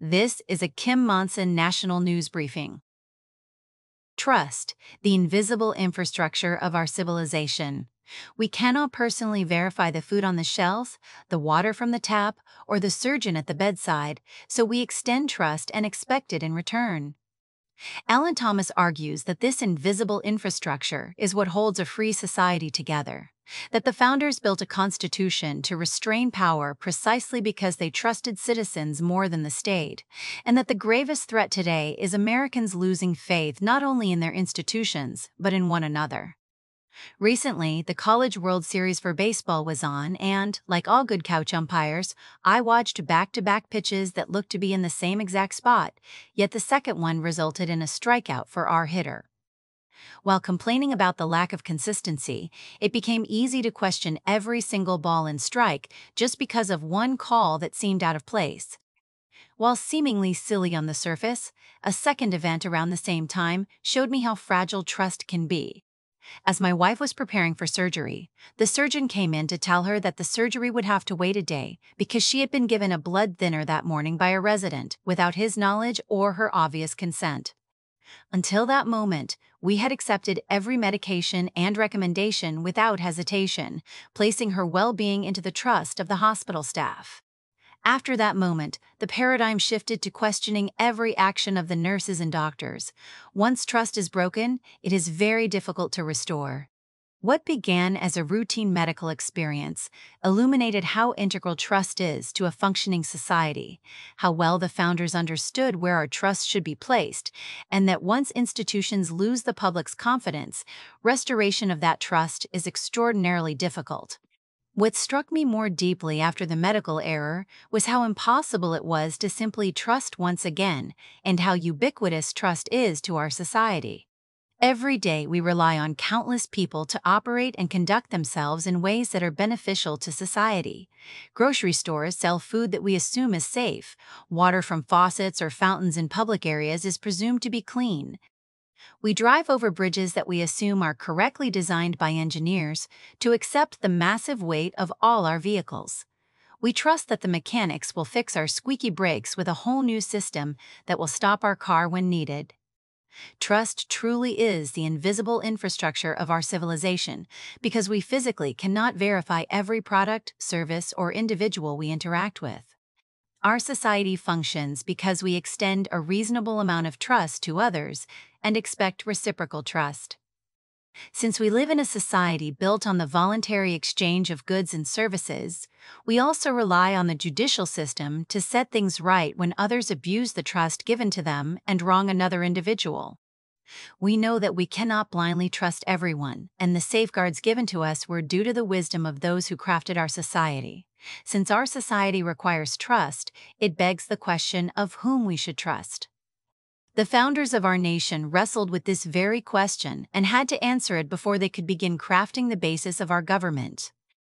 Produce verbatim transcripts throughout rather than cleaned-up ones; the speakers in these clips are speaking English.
This is a Kim Monson National News Briefing. Trust, the invisible infrastructure of our civilization. We cannot personally verify the food on the shelf, the water from the tap, or the surgeon at the bedside, so we extend trust and expect it in return. Alan Thomas argues that this invisible infrastructure is what holds a free society together, that the founders built a constitution to restrain power precisely because they trusted citizens more than the state, and that the gravest threat today is Americans losing faith not only in their institutions, but in one another. Recently, the College World Series for baseball was on, and, like all good couch umpires, I watched back-to-back pitches that looked to be in the same exact spot, yet the second one resulted in a strikeout for our hitter. While complaining about the lack of consistency, it became easy to question every single ball and strike just because of one call that seemed out of place. While seemingly silly on the surface, a second event around the same time showed me how fragile trust can be. As my wife was preparing for surgery, the surgeon came in to tell her that the surgery would have to wait a day because she had been given a blood thinner that morning by a resident without his knowledge or her obvious consent. Until that moment, we had accepted every medication and recommendation without hesitation, placing her well-being into the trust of the hospital staff. After that moment, the paradigm shifted to questioning every action of the nurses and doctors. Once trust is broken, it is very difficult to restore. What began as a routine medical experience illuminated how integral trust is to a functioning society, how well the founders understood where our trust should be placed, and that once institutions lose the public's confidence, restoration of that trust is extraordinarily difficult. What struck me more deeply after the medical error was how impossible it was to simply trust once again, and how ubiquitous trust is to our society. Every day we rely on countless people to operate and conduct themselves in ways that are beneficial to society. Grocery stores sell food that we assume is safe. Water from faucets or fountains in public areas is presumed to be clean. We drive over bridges that we assume are correctly designed by engineers to accept the massive weight of all our vehicles. We trust that the mechanics will fix our squeaky brakes with a whole new system that will stop our car when needed. Trust truly is the invisible infrastructure of our civilization because we physically cannot verify every product, service, or individual we interact with. Our society functions because we extend a reasonable amount of trust to others and expect reciprocal trust. Since we live in a society built on the voluntary exchange of goods and services, we also rely on the judicial system to set things right when others abuse the trust given to them and wrong another individual. We know that we cannot blindly trust everyone, and the safeguards given to us were due to the wisdom of those who crafted our society. Since our society requires trust, it begs the question of whom we should trust. The founders of our nation wrestled with this very question and had to answer it before they could begin crafting the basis of our government.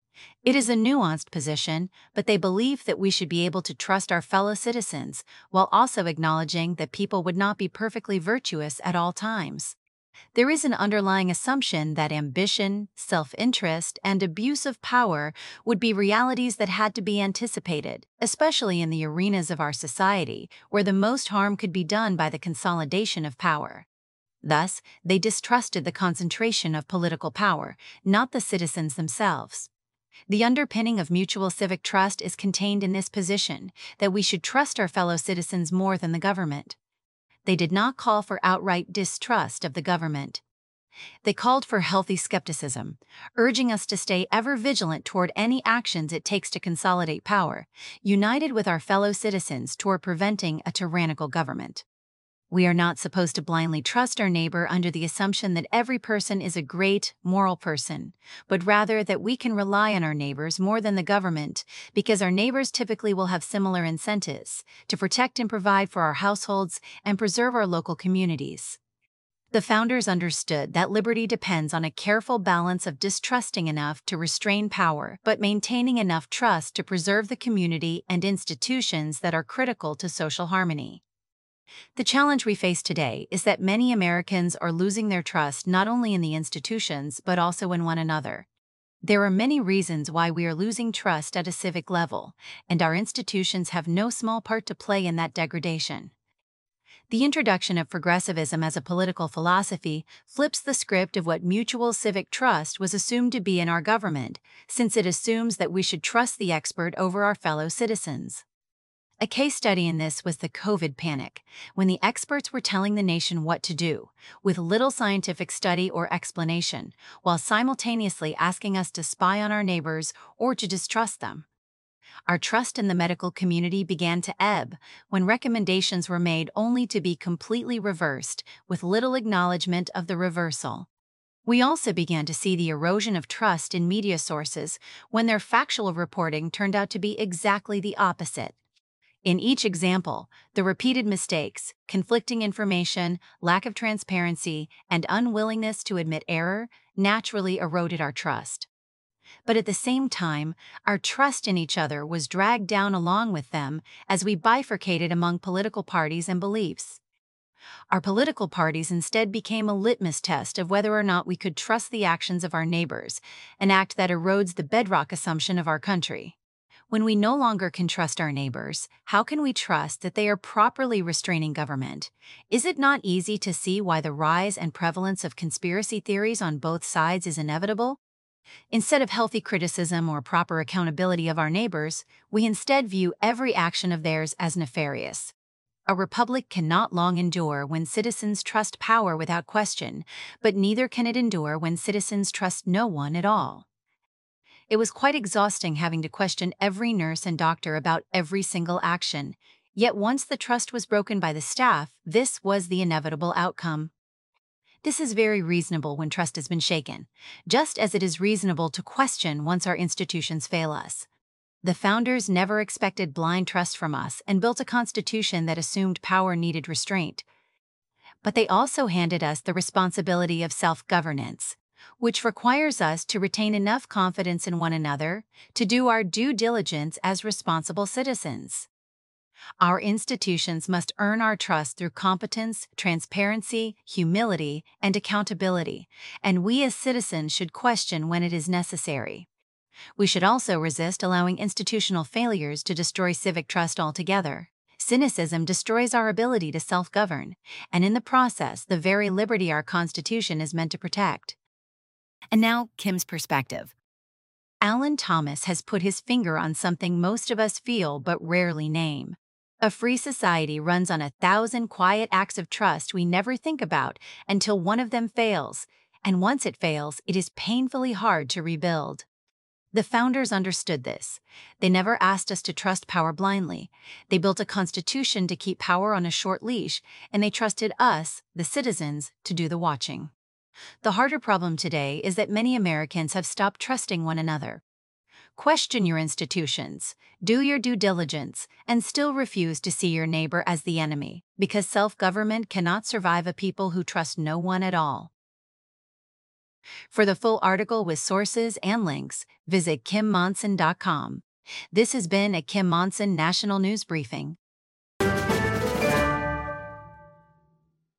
It is a nuanced position, but they believe that we should be able to trust our fellow citizens while also acknowledging that people would not be perfectly virtuous at all times. There is an underlying assumption that ambition, self-interest, and abuse of power would be realities that had to be anticipated, especially in the arenas of our society, where the most harm could be done by the consolidation of power. Thus, they distrusted the concentration of political power, not the citizens themselves. The underpinning of mutual civic trust is contained in this position, that we should trust our fellow citizens more than the government. They did not call for outright distrust of the government. They called for healthy skepticism, urging us to stay ever vigilant toward any actions it takes to consolidate power, united with our fellow citizens toward preventing a tyrannical government. We are not supposed to blindly trust our neighbor under the assumption that every person is a great, moral person, but rather that we can rely on our neighbors more than the government because our neighbors typically will have similar incentives to protect and provide for our households and preserve our local communities. The founders understood that liberty depends on a careful balance of distrusting enough to restrain power, but maintaining enough trust to preserve the community and institutions that are critical to social harmony. The challenge we face today is that many Americans are losing their trust not only in the institutions but also in one another. There are many reasons why we are losing trust at a civic level, and our institutions have no small part to play in that degradation. The introduction of progressivism as a political philosophy flips the script of what mutual civic trust was assumed to be in our government, since it assumes that we should trust the expert over our fellow citizens. A case study in this was the COVID panic, when the experts were telling the nation what to do, with little scientific study or explanation, while simultaneously asking us to spy on our neighbors or to distrust them. Our trust in the medical community began to ebb when recommendations were made only to be completely reversed, with little acknowledgement of the reversal. We also began to see the erosion of trust in media sources when their factual reporting turned out to be exactly the opposite. In each example, the repeated mistakes, conflicting information, lack of transparency, and unwillingness to admit error naturally eroded our trust. But at the same time, our trust in each other was dragged down along with them as we bifurcated among political parties and beliefs. Our political parties instead became a litmus test of whether or not we could trust the actions of our neighbors, an act that erodes the bedrock assumption of our country. When we no longer can trust our neighbors, how can we trust that they are properly restraining government? Is it not easy to see why the rise and prevalence of conspiracy theories on both sides is inevitable? Instead of healthy criticism or proper accountability of our neighbors, we instead view every action of theirs as nefarious. A republic cannot long endure when citizens trust power without question, but neither can it endure when citizens trust no one at all. It was quite exhausting having to question every nurse and doctor about every single action, yet once the trust was broken by the staff, this was the inevitable outcome. This is very reasonable when trust has been shaken, just as it is reasonable to question once our institutions fail us. The founders never expected blind trust from us and built a constitution that assumed power needed restraint. But they also handed us the responsibility of self-governance, which requires us to retain enough confidence in one another to do our due diligence as responsible citizens. Our institutions must earn our trust through competence, transparency, humility, and accountability, and we as citizens should question when it is necessary. We should also resist allowing institutional failures to destroy civic trust altogether. Cynicism destroys our ability to self-govern, and in the process, the very liberty our Constitution is meant to protect. And now, Kim's perspective. Alan Thomas has put his finger on something most of us feel but rarely name. A free society runs on a thousand quiet acts of trust we never think about until one of them fails, and once it fails, it is painfully hard to rebuild. The founders understood this. They never asked us to trust power blindly. They built a constitution to keep power on a short leash, and they trusted us, the citizens, to do the watching. The harder problem today is that many Americans have stopped trusting one another. Question your institutions, do your due diligence, and still refuse to see your neighbor as the enemy, because self-government cannot survive a people who trust no one at all. For the full article with sources and links, visit kim monson dot com. This has been a Kim Monson National News Briefing.